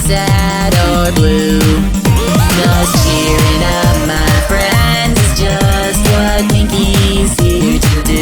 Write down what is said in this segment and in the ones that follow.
sad or blue. Just cheering up my friends is just what Pinky's here to do.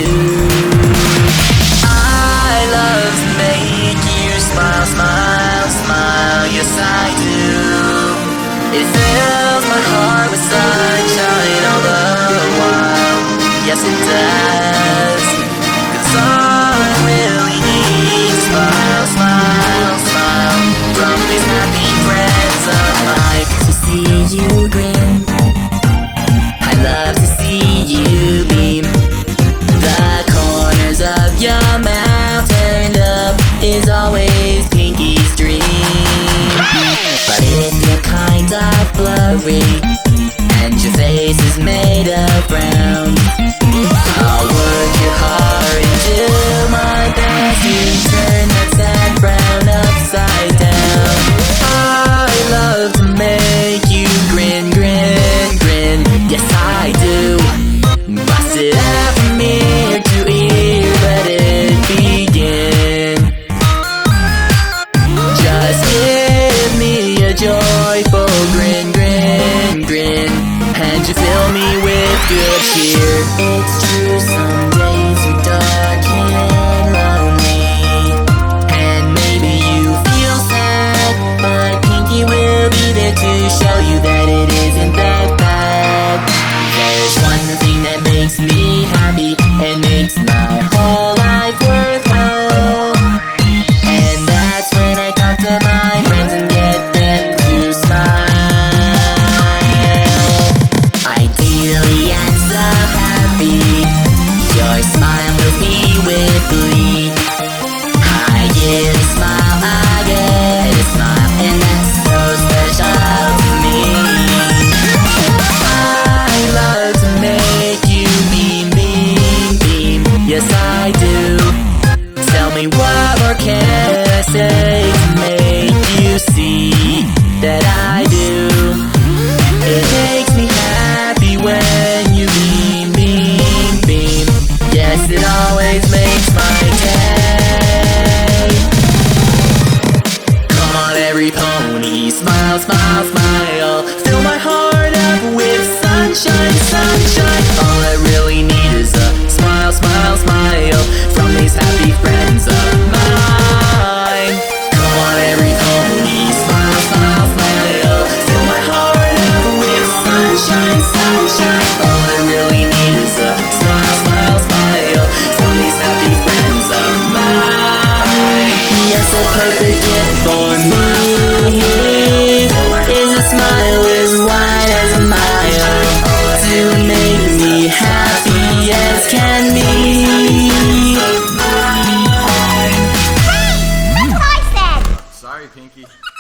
I love to make you smile, smile, smile, yes I do. It fills my heart with sunshine all the while, yes it does. 'Cause all I really need is smile, smile, smile from these happy friends of mine. I like to see you grin, I love to see you beam. The corners of your mouth turned up is always Pinky's dream. But if you're kind of blurry and your face is made of brown, I'll work your heart and do my best to turn that sad frown upside down. I love to make you grin, grin, grin, yes I do. Bust it out from ear to ear, let it begin. Just give me a joyful grin, grin, grin, and you fill me with good cheer. It's true, some days are dark and lonely, and maybe you feel sad, but Pinky will be there to show you that it isn't that bad. There's one thing that makes me happy and makes my whole life worthwhile, and that's when I talk to my friends and get them to smile. Ideally and so happy, your smile fills me with glee. I get a smile, I get a smile, and that's so special to me. I love to make you beam, beam, beam, yes I do. Tell me what more can I say to make you see that I do. It makes me happy when you beam, beam, beam, yes it always makes my day. Come on every pony, smile, smile, smile, fill my heart up with sunshine, sunshine. All I really need is a smile, smile, smile from these happy friends of mine. Come on every pony, smile, smile, smile, fill my heart up with sunshine, sunshine. All I really need is a smile, smile, smile from these happy friends of mine. Yes, a perfect gift for me is a smile as wide as a mile to make me happy as can be. That's what I said! Sorry, Pinky.